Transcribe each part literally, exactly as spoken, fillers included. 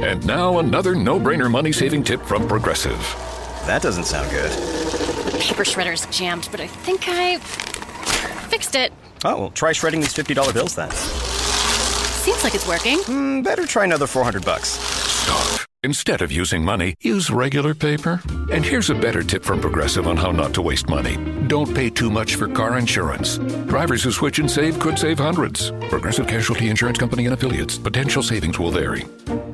And now another no-brainer money-saving tip from Progressive. That doesn't sound good. Paper shredder's jammed, but I think I fixed it. Oh, well, try shredding these fifty dollar bills then. Seems like it's working. Mm, better try another four hundred bucks. Stop. Instead of using money, use regular paper. And here's a better tip from Progressive on how not to waste money. Don't pay too much for car insurance. Drivers who switch and save could save hundreds. Progressive Casualty Insurance Company and Affiliates. Potential savings will vary.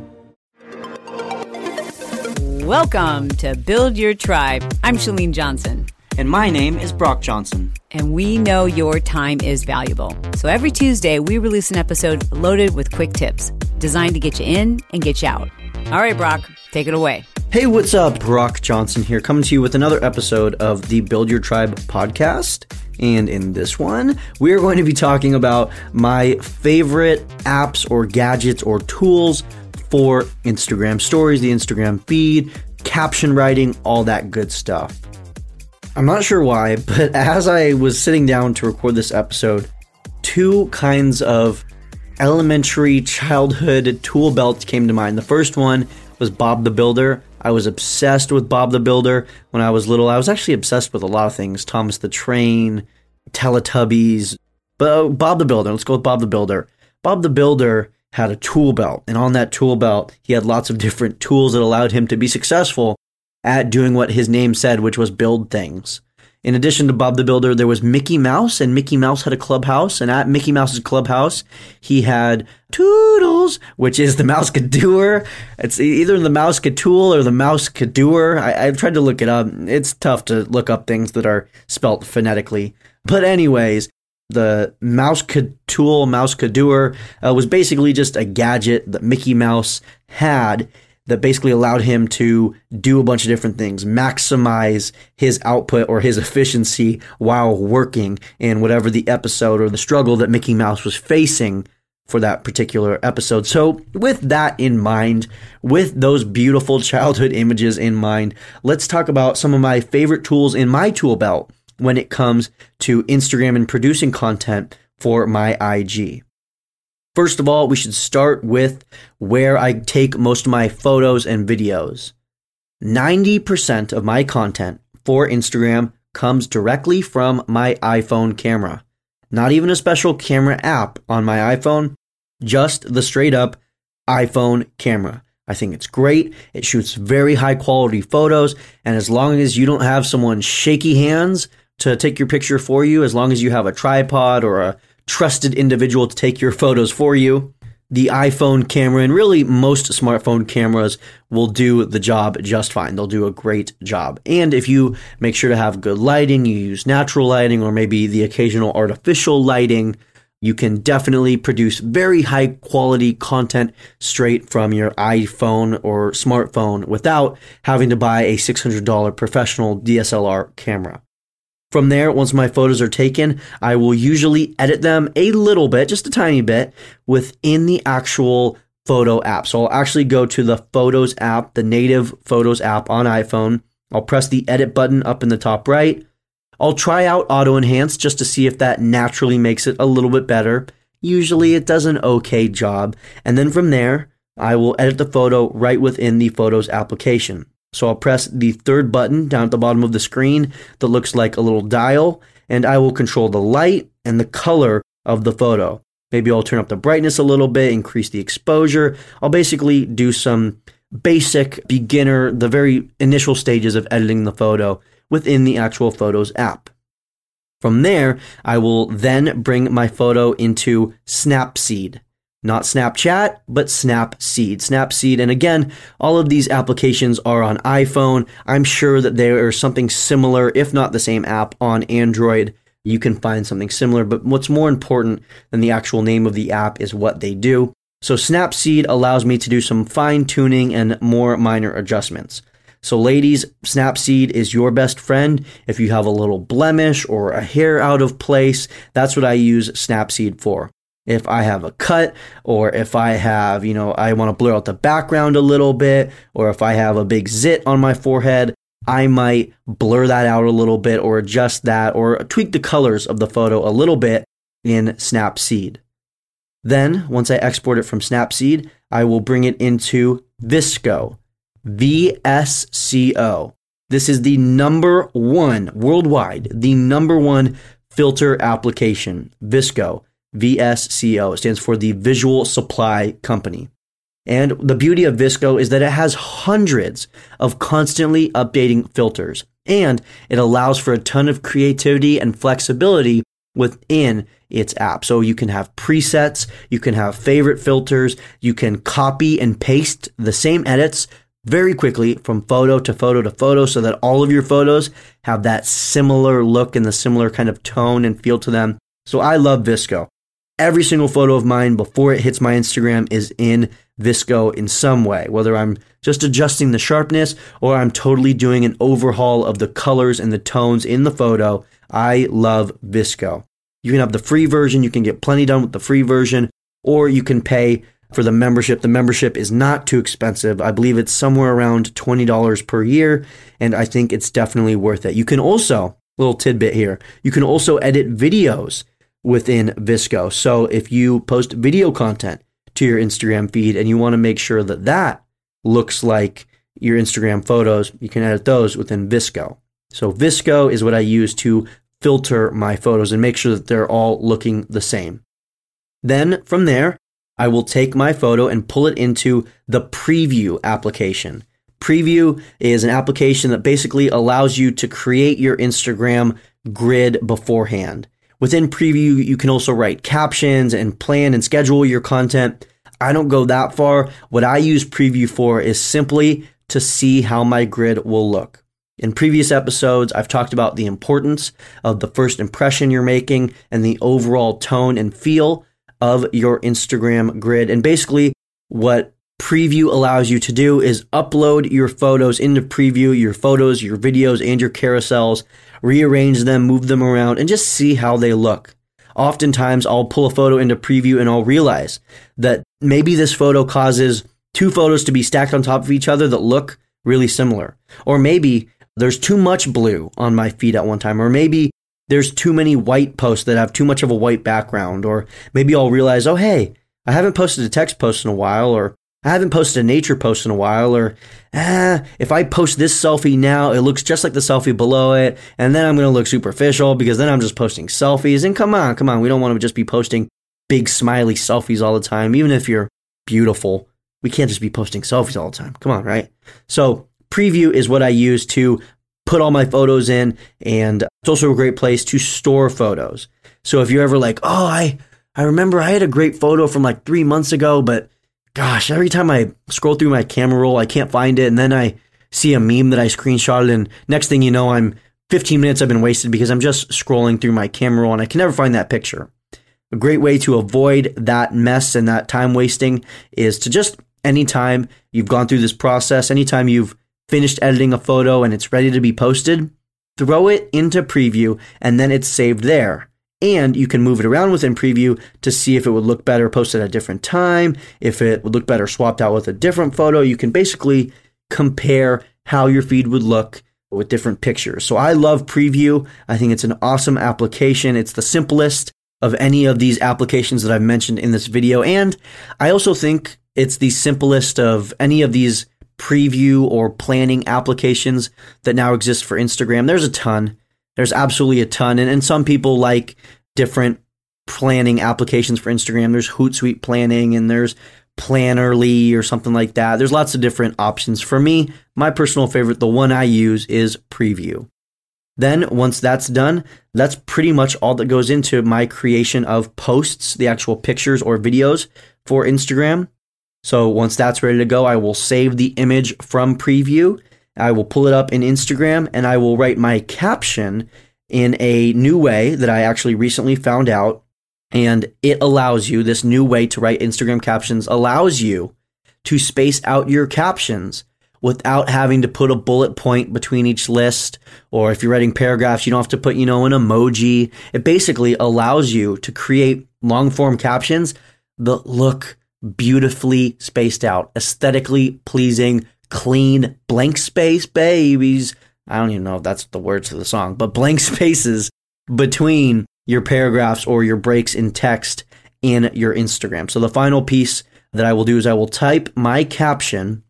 Welcome to Build Your Tribe. I'm Chalene Johnson. And my name is Brock Johnson. And we know your time is valuable. So every Tuesday, we release an episode loaded with quick tips designed to get you in and get you out. All right, Brock, take it away. Hey, what's up? Brock Johnson here, coming to you with another episode of the Build Your Tribe podcast. And in this one, we are going to be talking about my favorite apps or gadgets or tools for Instagram stories, the Instagram feed, caption writing, all that good stuff. I'm not sure why, but as I was sitting down to record this episode, two kinds of elementary childhood tool belts came to mind. The first one was Bob the Builder. I was obsessed with Bob the Builder when I was little. I was actually obsessed with a lot of things. Thomas the Train, Teletubbies, but Bob the Builder. Let's go with Bob the Builder. Bob the Builder had a tool belt, and on that tool belt, he had lots of different tools that allowed him to be successful at doing what his name said, which was build things. In addition to Bob the Builder, there was Mickey Mouse, and Mickey Mouse had a clubhouse, and at Mickey Mouse's clubhouse, he had Toodles, which is the Mouse-Cadour. It's either the Mouse-Catool or the Mouse-Cadour. I, I've tried to look it up. It's tough to look up things that are spelt phonetically. But anyways, the Mouse-Catool, Mouse-Cadour uh, was basically just a gadget that Mickey Mouse had that basically allowed him to do a bunch of different things, maximize his output or his efficiency while working in whatever the episode or the struggle that Mickey Mouse was facing for that particular episode. So with that in mind, with those beautiful childhood images in mind, let's talk about some of my favorite tools in my tool belt when it comes to Instagram and producing content for my I G. First of all, we should start with where I take most of my photos and videos. ninety percent of my content for Instagram comes directly from my iPhone camera. Not even a special camera app on my iPhone, just the straight up iPhone camera. I think it's great. It shoots very high quality photos, and as long as you don't have someone shaky hands to take your picture for you, as long as you have a tripod or a trusted individual to take your photos for you, the iPhone camera and really most smartphone cameras will do the job just fine. They'll do a great job. And if you make sure to have good lighting, you use natural lighting or maybe the occasional artificial lighting, you can definitely produce very high quality content straight from your iPhone or smartphone without having to buy a six hundred dollars professional D S L R camera. From there, once my photos are taken, I will usually edit them a little bit, just a tiny bit, within the actual photo app. So I'll actually go to the Photos app, the native Photos app on iPhone. I'll press the edit button up in the top right. I'll try out Auto Enhance just to see if that naturally makes it a little bit better. Usually it does an okay job. And then from there, I will edit the photo right within the Photos application. So I'll press the third button down at the bottom of the screen that looks like a little dial, and I will control the light and the color of the photo. Maybe I'll turn up the brightness a little bit, increase the exposure. I'll basically do some basic beginner, the very initial stages of editing the photo within the actual Photos app. From there, I will then bring my photo into Snapseed. Not Snapchat, but Snapseed. Snapseed, and again, all of these applications are on iPhone. I'm sure that there is something similar, if not the same app, on Android. You can find something similar, but what's more important than the actual name of the app is what they do. So Snapseed allows me to do some fine-tuning and more minor adjustments. So ladies, Snapseed is your best friend. If you have a little blemish or a hair out of place, that's what I use Snapseed for. If I have a cut, or if I have, you know, I want to blur out the background a little bit, or if I have a big zit on my forehead, I might blur that out a little bit or adjust that or tweak the colors of the photo a little bit in Snapseed. Then, once I export it from Snapseed, I will bring it into VSCO, V S C O. This is the number one worldwide, the number one filter application. VSCO, V S C O. It stands for the Visual Supply Company. And the beauty of VSCO is that it has hundreds of constantly updating filters, and it allows for a ton of creativity and flexibility within its app. So you can have presets, you can have favorite filters, you can copy and paste the same edits very quickly from photo to photo to photo so that all of your photos have that similar look and the similar kind of tone and feel to them. So I love VSCO. Every single photo of mine before it hits my Instagram is in VSCO in some way, whether I'm just adjusting the sharpness or I'm totally doing an overhaul of the colors and the tones in the photo. I love VSCO. You can have the free version. You can get plenty done with the free version, or you can pay for the membership. The membership is not too expensive. I believe it's somewhere around twenty dollars per year, and I think it's definitely worth it. You can also, little tidbit here, you can also edit videos within VSCO. So if you post video content to your Instagram feed and you want to make sure that that looks like your Instagram photos, you can edit those within VSCO. So VSCO is what I use to filter my photos and make sure that they're all looking the same. Then from there, I will take my photo and pull it into the Preview application. Preview is an application that basically allows you to create your Instagram grid beforehand. Within Preview, you can also write captions and plan and schedule your content. I don't go that far. What I use Preview for is simply to see how my grid will look. In previous episodes, I've talked about the importance of the first impression you're making and the overall tone and feel of your Instagram grid. And basically, what Preview allows you to do is upload your photos into Preview, your photos, your videos, and your carousels, rearrange them, move them around, and just see how they look. Oftentimes, I'll pull a photo into Preview and I'll realize that maybe this photo causes two photos to be stacked on top of each other that look really similar. Or maybe there's too much blue on my feed at one time. Or maybe there's too many white posts that have too much of a white background. Or maybe I'll realize, oh, hey, I haven't posted a text post in a while, or I haven't posted a nature post in a while, or ah, if I post this selfie now, it looks just like the selfie below it, and then I'm going to look superficial because then I'm just posting selfies. And come on, come on, we don't want to just be posting big smiley selfies all the time. Even if you're beautiful, we can't just be posting selfies all the time. Come on, right? So Preview is what I use to put all my photos in, and it's also a great place to store photos. So if you're ever like, oh, I, I remember I had a great photo from like three months ago, but gosh, every time I scroll through my camera roll, I can't find it. And then I see a meme that I screenshotted, and next thing you know, I'm fifteen minutes have been wasted because I'm just scrolling through my camera roll and I can never find that picture. A great way to avoid that mess and that time wasting is to just, anytime you've gone through this process, anytime you've finished editing a photo and it's ready to be posted, throw it into Preview and then it's saved there. And you can move it around within Preview to see if it would look better posted at a different time, if it would look better swapped out with a different photo. You can basically compare how your feed would look with different pictures. So I love Preview. I think it's an awesome application. It's the simplest of any of these applications that I've mentioned in this video. And I also think it's the simplest of any of these preview or planning applications that now exist for Instagram. There's a ton. There's absolutely a ton. And, and some people like different planning applications for Instagram. There's Hootsuite planning and there's Plannerly or something like that. There's lots of different options. For me, my personal favorite, the one I use, is Preview. Then once that's done, that's pretty much all that goes into my creation of posts, the actual pictures or videos for Instagram. So once that's ready to go, I will save the image from Preview. I will pull it up in Instagram and I will write my caption in a new way that I actually recently found out. And it allows you, this new way to write Instagram captions allows you to space out your captions without having to put a bullet point between each list. Or if you're writing paragraphs, you don't have to put, you know, an emoji. It basically allows you to create long form captions that look beautifully spaced out, aesthetically pleasing, clean, blank space babies. I don't even know if that's the words of the song, but blank spaces between your paragraphs or your breaks in text in your Instagram. So the final piece that I will do is I will type my caption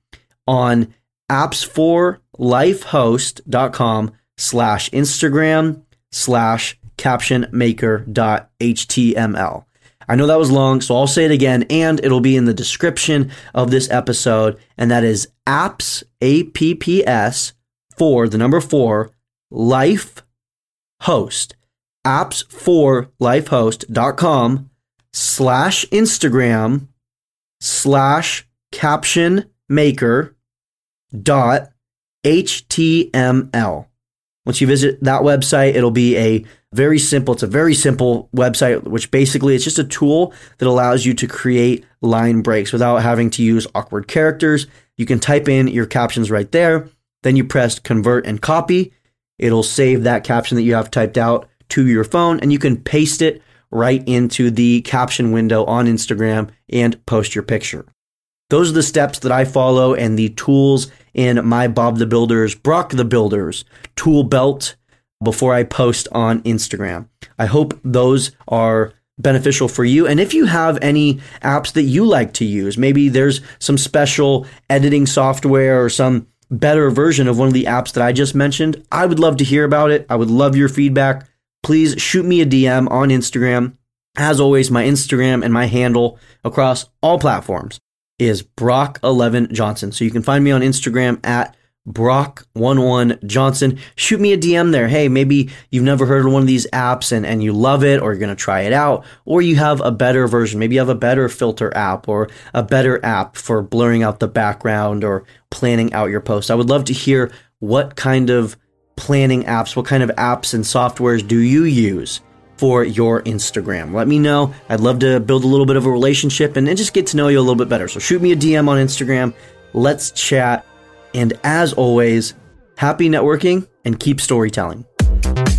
on apps for life host dot com slash Instagram slash caption maker dot H T M L. I know that was long, so I'll say it again, and it'll be in the description of this episode, and that is apps, A P P S, for the number four, life host, apps for life host dot com slash Instagram slash caption maker dot H T M L. Once you visit that website, it'll be a very simple, it's a very simple website, which basically it's just a tool that allows you to create line breaks without having to use awkward characters. You can type in your captions right there. Then you press convert and copy. It'll save that caption that you have typed out to your phone, and you can paste it right into the caption window on Instagram and post your picture. Those are the steps that I follow and the tools in my Bob the Builder's, Brock the Builder's tool belt before I post on Instagram. I hope those are beneficial for you. And if you have any apps that you like to use, maybe there's some special editing software or some better version of one of the apps that I just mentioned, I would love to hear about it. I would love your feedback. Please shoot me a D M on Instagram. As always, my Instagram and my handle across all platforms is Brock eleven Johnson. So you can find me on Instagram at Brock eleven Johnson. Shoot me a D M there. Hey, maybe you've never heard of one of these apps and, and you love it, or you're going to try it out, or you have a better version. Maybe you have a better filter app or a better app for blurring out the background or planning out your post. I would love to hear what kind of planning apps, what kind of apps and softwares do you use for your Instagram. Let me know. I'd love to build a little bit of a relationship and, and just get to know you a little bit better. So shoot me a D M on Instagram. Let's chat. And as always, happy networking and keep storytelling.